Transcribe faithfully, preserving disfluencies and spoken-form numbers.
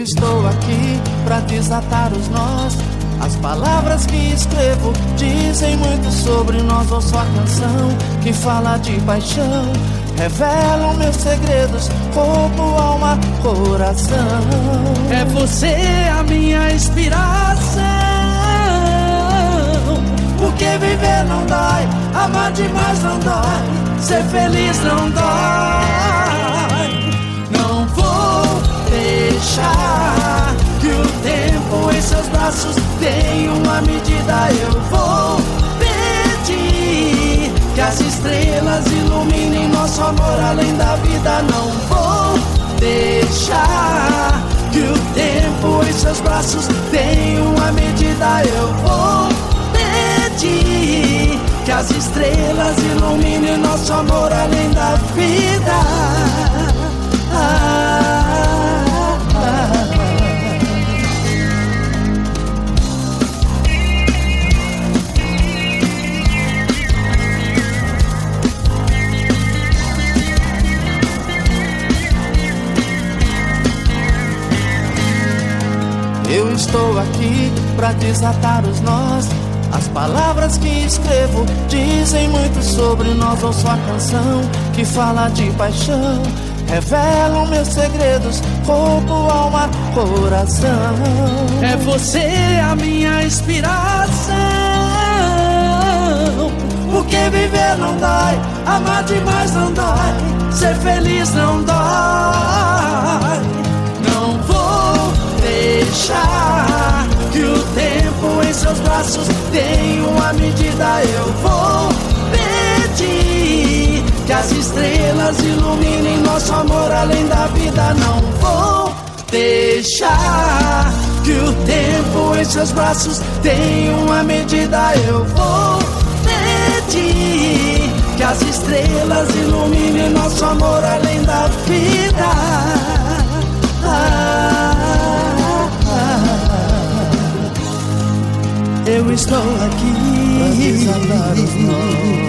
estou aqui pra desatar os nós. As palavras que escrevo dizem muito sobre nós. Ouço a canção que fala de paixão, revelam meus segredos, corpo, alma, coração. É você a minha inspiração, porque viver não dói, amar demais não dói, ser feliz não dói. Não vou deixar que o tempo em seus braços tenha uma medida. Eu vou pedir que as estrelas iluminem nosso amor além da vida. Não vou deixar que o tempo em seus braços tenha uma medida. Eu vou pedir que as estrelas iluminem nosso amor além da vida. Ah, ah, ah. Eu estou aqui pra desatar os nós. As palavras que escrevo dizem muito sobre nós. Ouço a canção que fala de paixão, revelam meus segredos, corpo, alma, coração. É você a minha inspiração, porque viver não dói, amar demais não dói, ser feliz não dói. Não vou deixar que o tempo em seus braços tenha uma medida. Eu vou pedir que as estrelas iluminem nosso amor além da vida. Não vou deixar que o tempo em seus braços tenha uma medida. Eu vou pedir que as estrelas iluminem nosso amor além da vida. Ah, eu estou aqui pra desatar os nós.